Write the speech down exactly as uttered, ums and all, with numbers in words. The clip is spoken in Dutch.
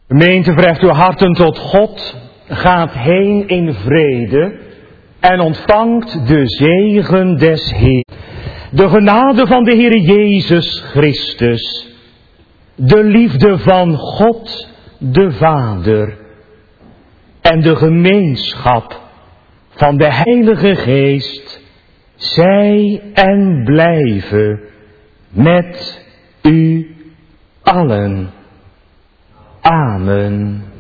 Gemeente, verheft uw harten tot God, gaat heen in vrede en ontvangt de zegen des Heer. De genade van de Heer Jezus Christus, de liefde van God de Vader en de gemeenschap van de Heilige Geest, zij en blijven met u allen. Amen.